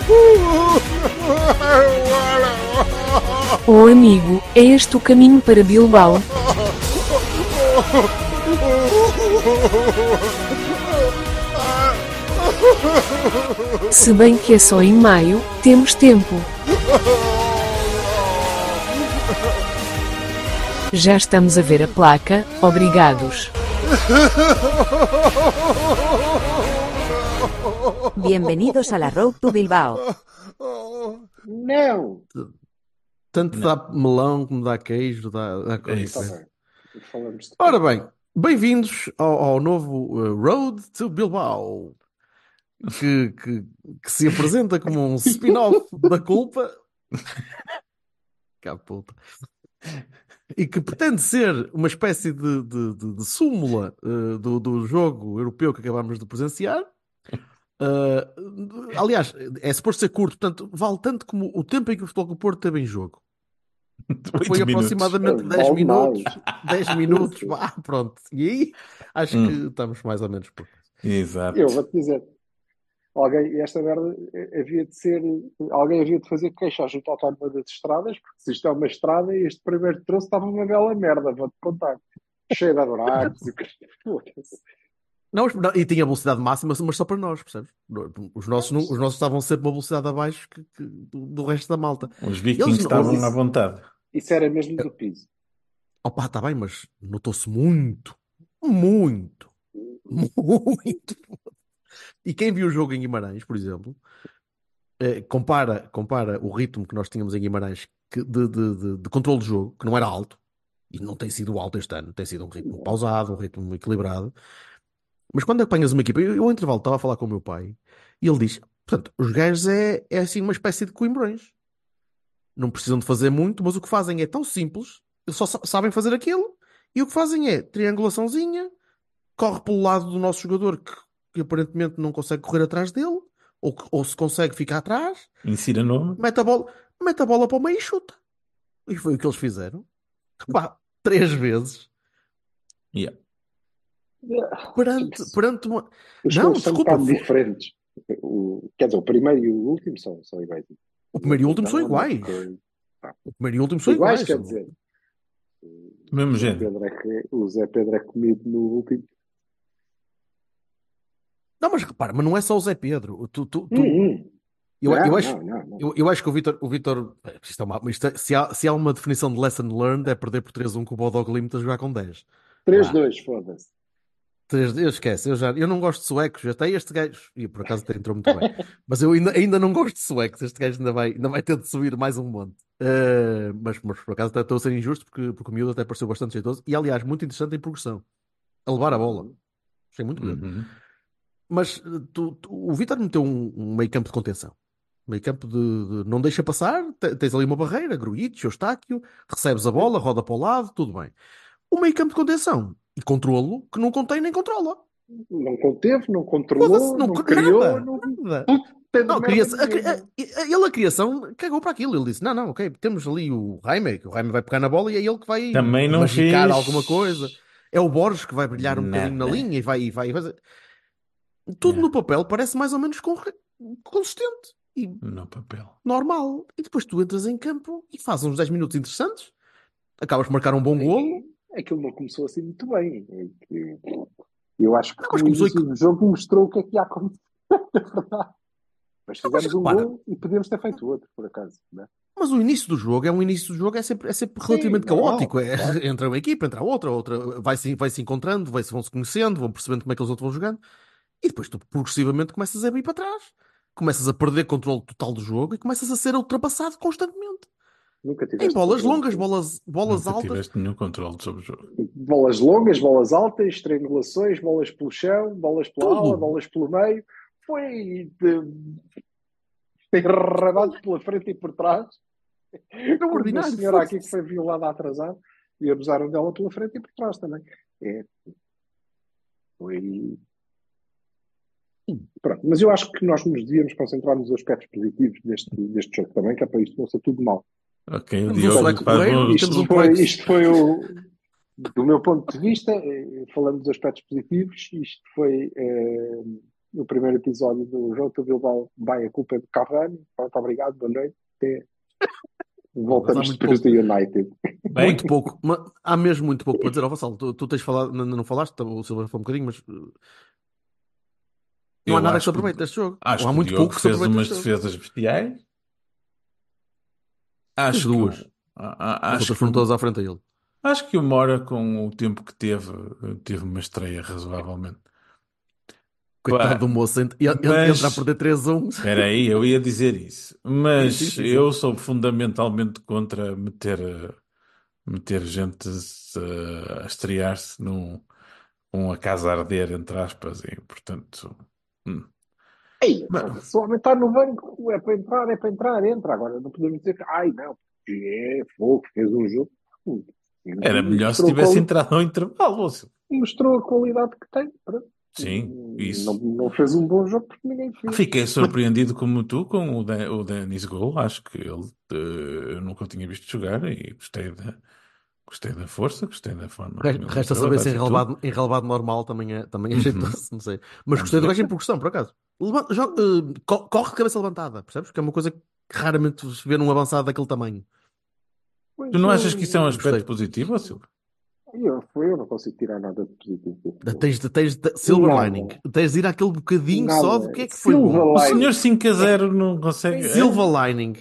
Oh amigo, é este o caminho para Bilbao? Se bem que é só em maio, temos tempo. Já estamos a ver a placa, obrigados. Bienvenidos a la Road to Bilbao. Não! Tanto dá melão como dá queijo, dá coisa. Está bem. Falamos de... Ora bem, bem-vindos ao novo Road to Bilbao, que se apresenta como um spin-off da culpa. Cá, puta. E que pretende ser uma espécie de súmula do jogo europeu que acabámos de presenciar. Aliás, é suposto ser curto, portanto, vale tanto como o tempo em que o Futebol Clube do Porto teve em jogo. Foi aproximadamente 10 minutos. 10 minutos, vá, pronto. E aí, acho que estamos mais ou menos por. Exato. Eu vou-te dizer, esta merda havia de ser, alguém havia de fazer queixa junto ao autónoma das estradas, porque se isto é uma estrada, este primeiro troço estava uma bela merda, vou-te contar. Cheio de buracos e Não, e tinha velocidade máxima, mas só para nós, percebes? Os nossos estavam sempre uma velocidade abaixo do resto da malta. Os vikings estavam à vontade. Isso era mesmo do piso. Opa, está bem, mas notou-se muito. Muito. E quem viu o jogo em Guimarães, por exemplo, compara o ritmo que nós tínhamos em Guimarães de controle de jogo, que não era alto, e não tem sido alto este ano, tem sido um ritmo pausado, um ritmo equilibrado. Mas quando apanhas uma equipa, eu ao intervalo estava a falar com o meu pai, e ele diz, portanto, os gajos é assim uma espécie de Coimbrões. Não precisam de fazer muito, mas o que fazem é tão simples, eles só sabem fazer aquilo, e o que fazem é triangulaçãozinha, corre pelo lado do nosso jogador que aparentemente não consegue correr atrás dele, ou se consegue ficar atrás, insira nome, mete a bola para o meio e chuta. E foi o que eles fizeram. Pá, 3 vezes. Yeah. Perante uma... Os Não, gols são um desculpa. bocado diferentes. Quer dizer, o primeiro e o último são iguais. O primeiro e o último são iguais. O primeiro e o último são iguais. Quer dizer. Mesmo género. O Zé Pedro é comido no último. Não, mas repara, mas não é só o Zé Pedro. Não. Eu acho que o Vítor se há uma definição de lesson learned é perder por 3-1 com o Bodog Glimt a jogar com 10. 3-2, foda-se. 3-2, esquece, eu não gosto de suecos, até este gajo, e por acaso até entrou muito bem, mas eu ainda não gosto de suecos, este gajo ainda vai ter de subir mais um monte. Mas por acaso até estou a ser injusto porque o miúdo até pareceu bastante jeitoso e aliás muito interessante em progressão, a levar a bola. Achei muito grande. Mas o Vítor meteu um meio campo de contenção. Meio campo de não deixa passar, tens ali uma barreira, Gruitch, Eustáquio, recebes a bola, roda para o lado, tudo bem. O meio campo de contenção e controlo que não contém nem controla. Não conteve, não controlou, não criou, nada. Ele a criação cagou para aquilo. Ele disse, não, ok, temos ali o Jaime, que o Jaime vai pegar na bola e é ele que vai também não magicar fez... alguma coisa. É o Borges que vai brilhar um bocadinho na linha e vai fazer... Tudo no papel parece mais ou menos consistente. E no papel. Normal. E depois tu entras em campo e fazes uns 10 minutos interessantes. Acabas por marcar um bom golo. Aquilo não começou assim muito bem. Eu acho que não, o jogo mostrou o que é que ia acontecer. É verdade. Mas fizemos um gol e podíamos ter feito outro, por acaso. Não é? Mas o início do jogo é sempre relativamente caótico. Claro. Entra uma equipa, entra a outra vai-se encontrando, vão-se conhecendo, vão percebendo como é que os outros vão jogando. E depois tu progressivamente começas a ir para trás. Começas a perder controle total do jogo e começas a ser ultrapassado constantemente. Em bolas longas, bolas Nunca altas. tiveste nenhum controle sobre o jogo. Bolas longas, bolas altas, triangulações, bolas pelo chão, bolas pela ala, bolas pelo meio. Foi enrabado pela frente e por trás. Não ordinário. Uma senhora aqui que foi violada atrasada e abusaram dela pela frente e por trás também. Foi... Pronto, mas eu acho que nós nos devíamos concentrar nos aspectos positivos deste jogo também, que é para isto não ser tudo mal. Ok, o Diogo faz isto foi do meu ponto de vista, falando dos aspectos positivos, isto foi o primeiro episódio do Jogo do Bilbao, vai, a culpa é do Cavani. Pronto, obrigado, boa noite. Até voltamos depois do United. Muito pouco, há mesmo muito pouco para dizer. Vassalo, tu tens falado, não falaste, o Silva falou um bocadinho, mas não há nada que se aproveite deste jogo. Acho há que muito o Diogo pouco que se fez aproveite umas deste jogo. defesas bestiais. Fez Acho que duas. As acho outras que foram todas à frente dele. acho que o Mora, com o tempo que teve uma estreia razoavelmente. Coitado do Pá, moço, entra a mas perder 3-1. espera aí, eu ia dizer isso. Sim, Mas sim. eu sou fundamentalmente contra meter gente a estrear-se com a casa a arder, entre aspas, e portanto. hum. Ei, Mas se o homem está no banco, é para entrar, entra. Agora não podemos dizer que, ai não, porque é fogo, fez um jogo. era melhor se Mostrou, tivesse entrado ao intervalo. mostrou a qualidade que tem. Pronto. Sim, Não, isso. não fez um bom jogo porque ninguém fez. Fiquei surpreendido como tu com o Denis Gol. Acho que ele eu nunca o tinha visto jogar e gostei da força, gostei da forma como ele Resta entrou, saber da se atitude. em relevado normal também é Uhum. jeitoso, não sei. Mas Vamos gostei do ver. gajo em progressão, por acaso. Corre de cabeça levantada, percebes? Que é uma coisa que raramente se vê num avançado daquele tamanho. Tu Pois não achas que isso é um aspecto Gostei. positivo, ó Silvio? eu não consigo tirar nada de positivo desse jogo. Tens silver lining. Nada, Tens de ir àquele bocadinho só do que nada. é que foi bom. O Silver senhor Lining. 5-0 não consegue. Silver lining.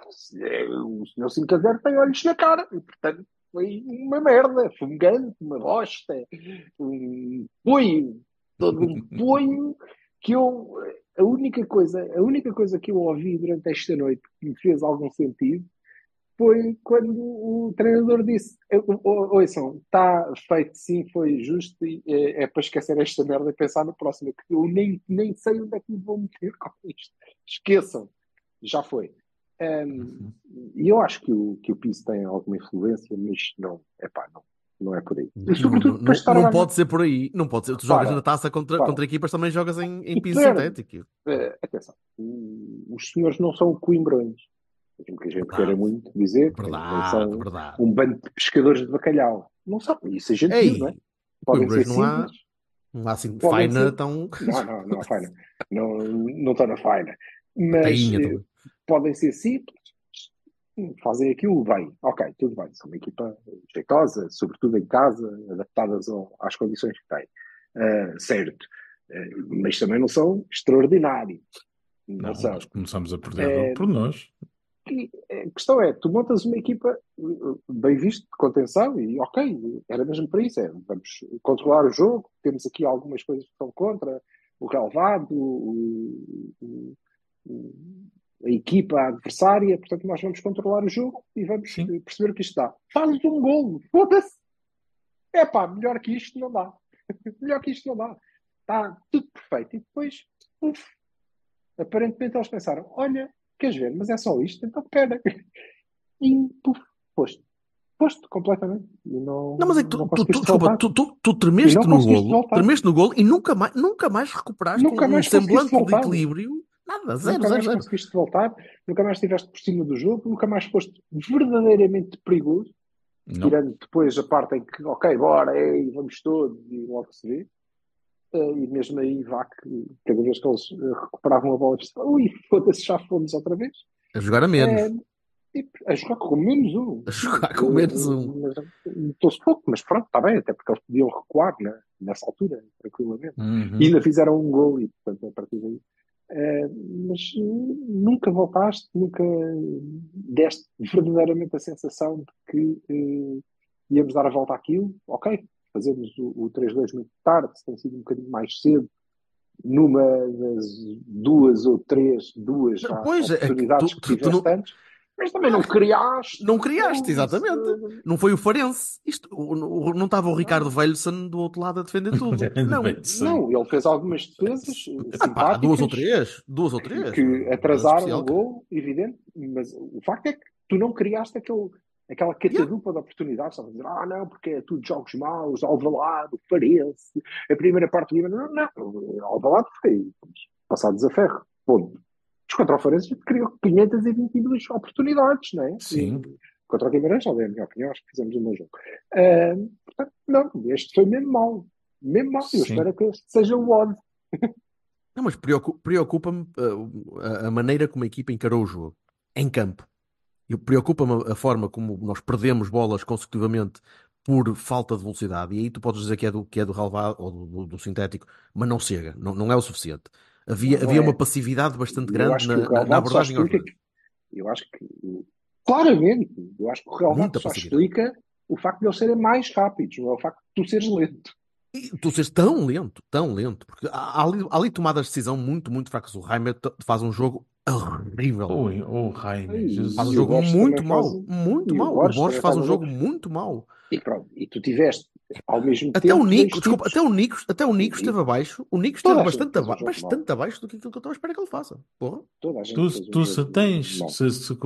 O senhor 5-0 tem olhos na cara. E, portanto, foi uma merda. Fumegante, uma bosta. Um poio. Todo um poio que eu... A única coisa que eu ouvi durante esta noite que me fez algum sentido foi quando o treinador disse: Ouçam, está feito sim, foi justo, e é para esquecer esta merda e pensar no próximo, que eu nem sei onde é que me vou meter com isto. Esqueçam, já foi. Uhum. E eu acho que o Pizzi tem alguma influência, mas não, não é por aí. E Não, sobretudo depois de estar a não ganhar. pode ser por aí. Não pode ser. Tu jogas na Para, taça contra para. equipas, também jogas em E piso perde. sintético. Atenção, os senhores não são coimbrões. Mesmo que a gente queira Verdade, muito dizer, nem verdade, são verdade. um bando de pescadores de bacalhau. Não são, isso a gente viu, não é? Ei, Podem ser Coimbras simples, não há assim podem faina ser. tão. Não há faina. Não estão na faina. A Mas tainha também. podem ser simples, fazem aquilo bem. Ok, tudo bem. São uma equipa jeitosa, sobretudo em casa, adaptadas às condições que têm. Certo. Mas também não são extraordinários. Não Não, são. nós começamos a perder por nós. E a questão é, tu montas uma equipa bem visto, de contenção, e ok, era mesmo para isso, vamos controlar o jogo, temos aqui algumas coisas que estão contra o relevado, a equipa adversária, portanto nós vamos controlar o jogo e vamos Sim. perceber o que isto dá. Fazes um golo, foda-se! Melhor que isto não dá. Melhor que isto não dá. Está tudo perfeito. E depois, aparentemente eles pensaram, olha, queres ver, mas é só isto, então pera. E puf, posto completamente. E Não, mas é que não conseguiste desculpa, voltar. tu E não conseguiste voltar. tremeste no golo e nunca mais recuperaste Nunca um mais conseguiste semblante de voltar. equilíbrio. Nada, Nunca mais zero. conseguiste voltar. Nunca mais estiveste por cima do jogo. Nunca mais foste verdadeiramente perigoso. Não. Tirando depois a parte em que, ok, bora, ei, vamos todos e logo se vê. E mesmo aí, vá que cada vez que eles recuperavam a bola, ui, foda-se, já fomos outra vez. A jogar a menos. A jogar com menos um. A jogar com menos um. Estou-se pouco, mas pronto, está bem, até porque eles podiam recuar nessa altura, tranquilamente. Uhum. E ainda fizeram um gol e, portanto, a partir daí. Mas nunca voltaste, nunca deste verdadeiramente a sensação de que íamos dar a volta àquilo. Ok, fazemos o 3-2 muito tarde, se tem sido um bocadinho mais cedo, numa das duas Pois é, que oportunidades que tiveste não, antes, mas também não criaste. não criaste, exatamente. Não foi o Farense. Não estava o Ricardo Velhson do outro lado a defender tudo. Não. Não, ele fez algumas defesas simpáticas. Duas ou três. Que atrasaram o gol, evidente, mas o facto é que tu não criaste aquela catadupa de oportunidades. Estava a dizer, não, porque é tudo jogos maus, Alvalade, Farense, a primeira parte do livro. Não, Alvalade foi passados a ferro. Ponto. Contra o Farense criou 522 oportunidades, não é? Sim. Contra o Guimarães, na minha opinião, acho que fizemos um bom jogo. Portanto, não, este foi mesmo mau. Mesmo mau. Eu espero que este seja o odd. Não, mas preocupa-me a maneira como a equipa encarou o jogo em campo. E preocupa-me a forma como nós perdemos bolas consecutivamente por falta de velocidade. E aí tu podes dizer que é do relevado ou do sintético, mas não chega, não é o suficiente. Não, não Havia uma é. passividade bastante Eu grande acho que o na relevado só abordagem aos explica lances. que, eu acho que, claramente, eu acho que o relevado Muita só passividade. explica o facto de eles serem mais rápidos, não é o facto de tu seres lento. E tu seres tão lento, porque há ali tomadas de decisão muito, muito fracas. O Reimer faz um jogo horrível. Ui, oh, Jaime, Faz um E o jogo Jesus. Borges também muito faz. mau, muito E o mau. O Borges Borges também faz faz um um jogo jogo. muito mau. E pronto, e tu tiveste, ao mesmo Até o tempo, dois Nico, desculpa, tipos. até o Nico esteve abaixo. O Nico esteve Toda a gente bastante, fez um jogo mau. bastante abaixo do que aquilo que eu estava a esperar que ele faça. Porra. Toda a Tu, gente fez um tu se jogo tens, mau.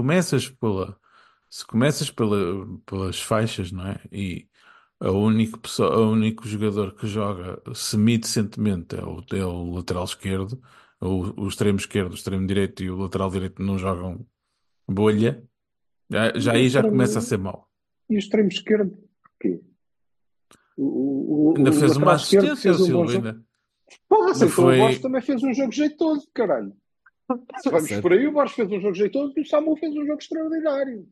se começas pelas faixas, não é? E o único jogador que joga semi-decentemente é o lateral esquerdo, o extremo esquerdo, o extremo direito e o lateral direito não jogam bolha, já E o aí já extremo, começa a ser mau. e o extremo esquerdo, porquê? Ainda O fez uma lateral esquerdo assistência, o fez um bom Silva, jogo. ainda. Porra, Não então o Borges foi. também fez um jogo jeitoso, caralho. Se vamos por Certo. aí, o Borges fez um jogo jeitoso e o Samu fez um jogo extraordinário.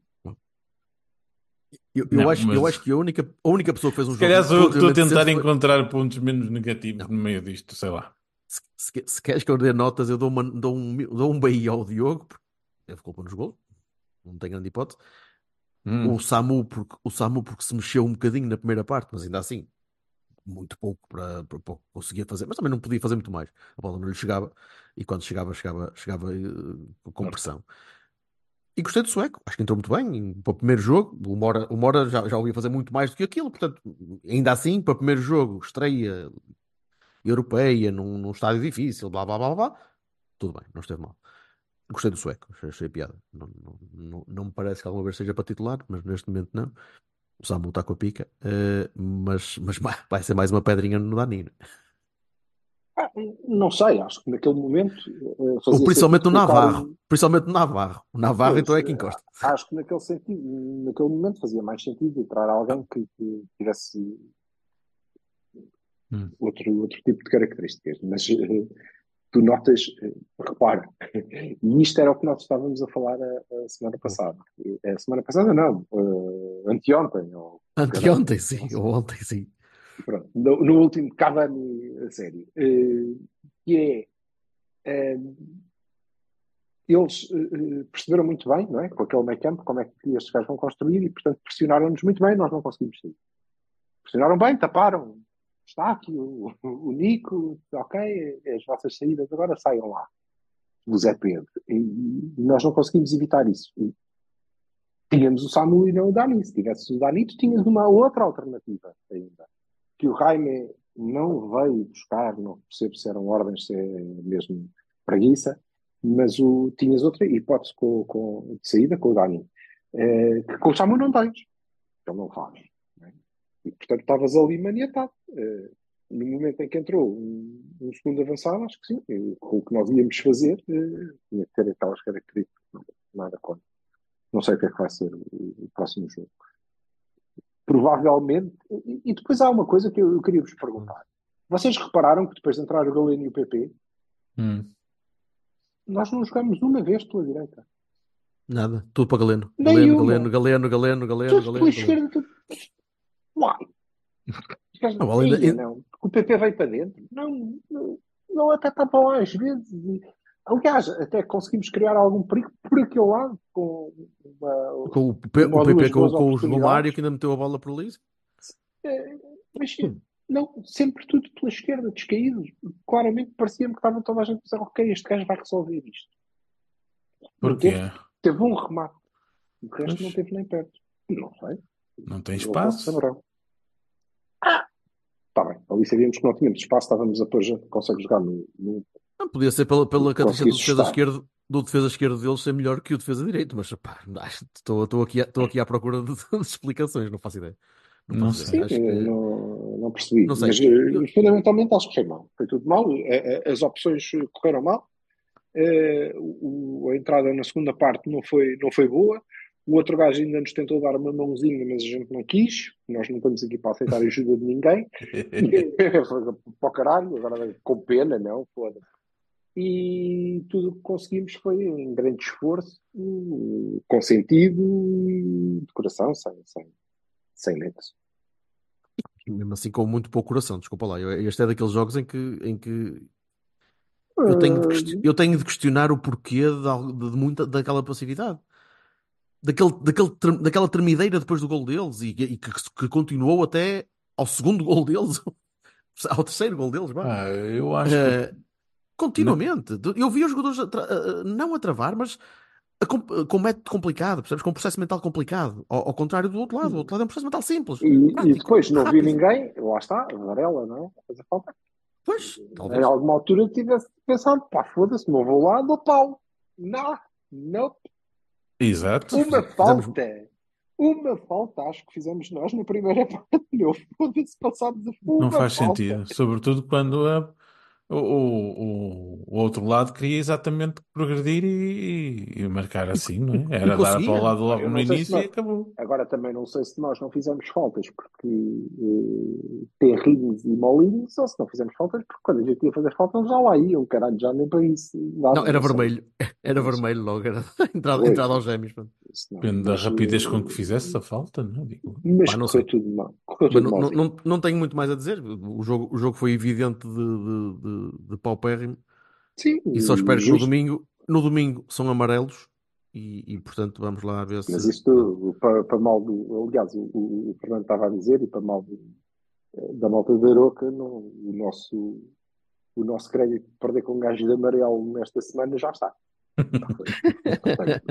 Eu Não, acho, eu mas acho que a única pessoa que fez um se calhar jogo sou eu que estou a relativamente tentar decente foi. encontrar pontos menos negativos Não. no meio disto, sei lá. Se queres que eu dê notas, eu dou um Bahia ao Diogo, porque teve culpa nos gols, não tem grande hipótese. O Hum. Samu, porque se mexeu um bocadinho na primeira parte, mas ainda assim, muito pouco para o que conseguia fazer, mas também não podia fazer muito mais. A bola não lhe chegava, e quando chegava com pressão. E gostei do sueco, acho que entrou muito bem. Para o primeiro jogo, o Mora já o ia fazer muito mais do que aquilo, portanto, ainda assim, para o primeiro jogo, estreia europeia, num estádio difícil, blá blá blá blá, tudo bem, não esteve mal. Gostei do sueco, achei piada. Não me parece que alguma vez seja para titular, mas neste momento não. O Samu está com a pica, mas vai ser mais uma pedrinha no Danilo. Ah, não sei, acho que naquele momento Ou fazia principalmente sentido o colocar Navarro. um. Principalmente o Navarro. O Navarro Pois, então é que encosta. acho que naquele sentido, naquele momento fazia mais sentido entrar alguém que tivesse Hum. outro tipo de características. Mas tu notas, repara, e isto era o que nós estávamos a falar a semana passada. A semana passada não, anteontem, ou caralho, Anteontem, sim. não sei. Ou ontem, sim. Pronto, no último Cavani a série, que é eles perceberam muito bem, não é? Com aquele meio campo, como é que estes gajos vão construir e, portanto, pressionaram-nos muito bem, nós não conseguimos sair. Pressionaram bem, taparam. Está aqui o Nico, ok, as vossas saídas agora saiam lá. O Zé Pedro. E nós não conseguimos evitar isso. E tínhamos o Samu e não o Dani. Se tivesse o Dani, tu tinhas uma outra alternativa ainda. Que o Jaime não veio buscar, não percebo se eram ordens, se é mesmo preguiça, mas tinhas outra hipótese de saída com o Dani. Que com o Samu não tens. Ele não faz. Não é? E, portanto, estavas ali maniatado. No momento em que entrou um segundo avançado, acho que sim. Com o que nós íamos fazer, tinha que ter aquelas características. Não, nada contra. Não sei o que é que vai ser o próximo jogo. Provavelmente. E depois há uma coisa que eu queria vos perguntar. Vocês repararam que depois de entrar o Galeno e o PP, nós não jogamos uma vez pela direita. Nada. Tudo para Galeno. Galeno, Nenhuma. Galeno, Galeno, Galeno, Galeno, Tudo pela Galeno, Galeno. esquerda. Tudo. Uai. Não, além Ia, da- não. O PP veio para dentro. Não até estava lá às vezes. Aliás, até conseguimos criar algum perigo por aquele lado, com com uma o ou PP duas com, boas com o João Mário oportunidades. que ainda meteu a bola por ali. Mas não, sempre tudo pela esquerda, descaídos. Claramente parecia-me que estava toda a gente a dizer, ok, este gajo vai resolver isto. Não Porquê? teve um remate. O resto não Pois, teve nem perto. Não sei. não tem Eles não espaço. saberão. Está bem. Ali sabíamos que não tínhamos espaço, estávamos a pôr gente que consegue jogar no Não, podia ser pela característica conseguir sustar. do defesa esquerdo deles ser melhor que o defesa direito, mas pá, estou aqui à procura de explicações, não faço ideia. Não Não faço ideia. sei. Sim, Acho que, não percebi. não sei. Mas fundamentalmente acho que foi mal. Foi tudo mal. As opções correram mal. A entrada na segunda parte não foi boa. O outro gajo ainda nos tentou dar uma mãozinha, mas a gente não quis. Nós não estamos aqui para aceitar a ajuda de ninguém. Foi para o caralho, agora com pena, não, foda-se. e tudo o que conseguimos foi em grande esforço, com sentido e de coração, sem medos. E mesmo assim com muito pouco coração, desculpa lá. Este é daqueles jogos em que eu tenho de questionar o porquê de muita daquela passividade. Daquela tremideira depois do gol deles que continuou até ao segundo gol deles, ao terceiro gol deles, vá. Eu acho que Continuamente. Eu vi os jogadores não a travar, mas com método complicado, percebes? Com um processo mental complicado. Ao contrário do outro lado. O outro lado é um processo mental simples, E prático, depois não vi rápido. ninguém, lá está, a Varela, não é? A fazer falta. Pois, Em talvez. alguma altura tivesse pensado, pá, foda-se, não vou lá, dou pau. Não. exato. Uma falta, acho que fizemos nós na primeira parte. Meu, foda-se, passámos a Não uma faz falta. sentido, sobretudo quando o outro lado queria exatamente progredir e marcar assim, não é? Era dar para o conseguia. lado logo Eu no não sei se início e nós, acabou. agora também não sei se nós não fizemos faltas porque Terrinhos e Molinhos, ou se não fizemos faltas porque quando a gente ia fazer faltas já lá iam, caralho, já nem para isso Não, dava, era não sei. vermelho. Era Não sei. vermelho logo. Era Pois, entrada aos gêmeos. Pronto. isso não, Depende da rapidez com que fizesse a falta, não é? Digo. mas Pá, não correu sei. tudo mal. Correu Mas tudo malzinho. não tenho muito mais a dizer. O jogo foi evidente de paupérrimo. Sim, E só espero que no justo. domingo são amarelos. E portanto vamos lá ver Mas se. isto, para mal do. Aliás, o Fernando estava a dizer, e para mal da malta da Aroca, o nosso crédito de perder com um gajo de amarelo nesta semana já está. Portanto,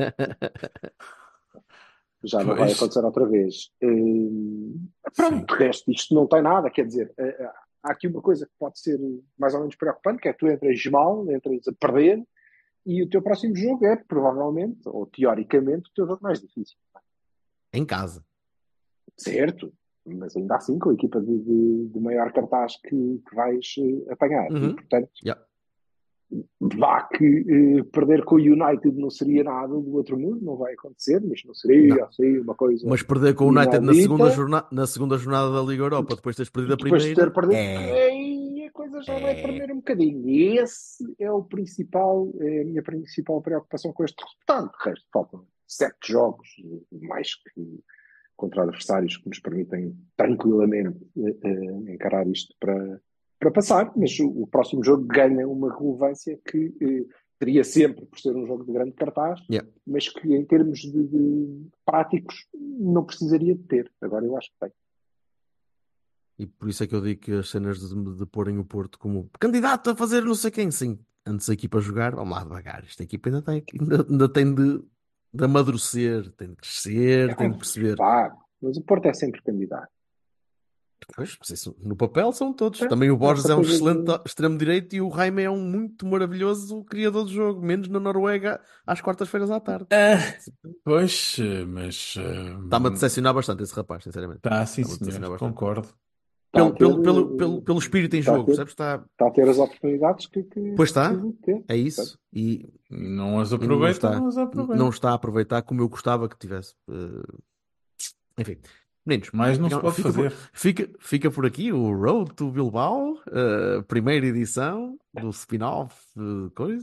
já não vai Pois, acontecer outra vez. sim. Pronto, de resto, isto não tem nada, quer dizer, há aqui uma coisa que pode ser mais ou menos preocupante, que é que tu entras mal, entras a perder, e o teu próximo jogo é, provavelmente, ou teoricamente, o teu jogo mais difícil. Em casa. Certo, mas ainda assim com a equipa de maior cartaz que vais apanhar. E, Uhum. portanto, Yeah. vá que perder com o United não seria nada do outro mundo, não vai acontecer, mas não seria Não. assim uma coisa Mas perder com o United inaudita. na segunda jornada da Liga Europa, depois de teres perdido a Depois de ter primeira, perdido, aí a coisa já vai tremer um bocadinho. E esse é é a minha principal preocupação com este resultado. De resto, faltam 7 jogos, mais que contra adversários que nos permitem tranquilamente encarar isto para passar, mas o próximo jogo ganha uma relevância que teria sempre por ser um jogo de grande cartaz, yeah. mas que em termos de práticos não precisaria de ter. Agora eu acho que tem. E por isso é que eu digo que as cenas de porem o Porto como candidato a fazer não sei quem, sim, antes da equipa jogar, vamos lá devagar. Esta equipa ainda tem de amadurecer, tem de crescer, tem de perceber. Claro, mas o Porto é sempre candidato. Pois, mas isso, no papel são todos. É, Também o Borges essa é um coisa excelente de... extremo-direito e o Jaime é um muito maravilhoso criador de jogo, menos na Noruega às quartas-feiras à tarde. Pois, mas Está-me a decepcionar bastante esse rapaz, sinceramente. está sim, Está-me a decepcionar senhor, bastante. concordo. Está a ter, Pelo espírito em está a jogo, ter, percebes? Está... está a ter as oportunidades que Pois está, precisa de ter. é isso. E Não as não aproveita, está, não as não aproveita. está a aproveitar como eu gostava que tivesse. Enfim, meninos, Mais não se pode fazer. fica por aqui o Road to Bilbao, primeira edição do spin-off, coisa.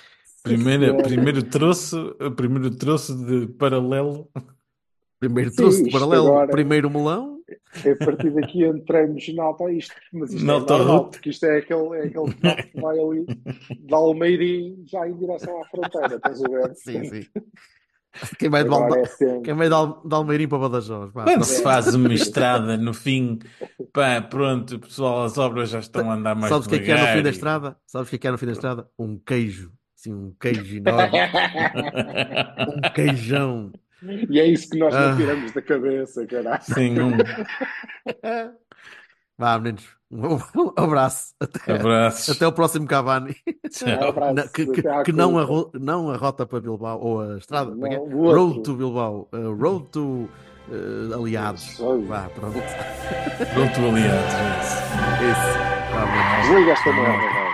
Primeiro troço de paralelo. Primeiro Sim, troço de isto paralelo, agora, primeiro melão. a partir daqui entramos na alta isto, mas isto Na é normal, autorroute. porque isto é aquele carro que vai ali de Almeirim já em direção à fronteira, estás a ver? Sim, sim. Quem vai Agora é quem sempre. vai de Almeirim para Badajoz. Vá, Quando pronto. se faz uma estrada no fim, pá, pronto, pessoal, as obras já estão a andar mais Sabes o que é no fim devagar. da estrada? Sabes o que é no fim da estrada? Um queijo. Sim, um queijo enorme. Um queijão. E é isso que nós não Ah, tiramos da cabeça, caralho. Sim, vá, meninos. Um abraço. abraços. Até o próximo Cavani. Um Tchau. abraço, Que até à não, culpa. não a rota para Bilbao, ou a estrada, como é que é? Não, o Road outro. to Bilbao. Road to Aliados. Sorry. Vá, pronto. Pronto, aliados. Isso. Vá, meninos. Desliga esta merda, velho.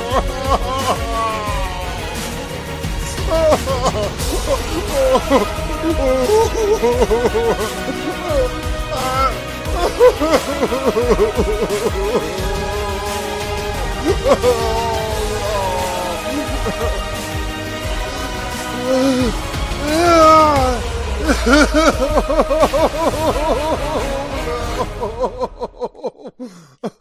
Oh, Oh,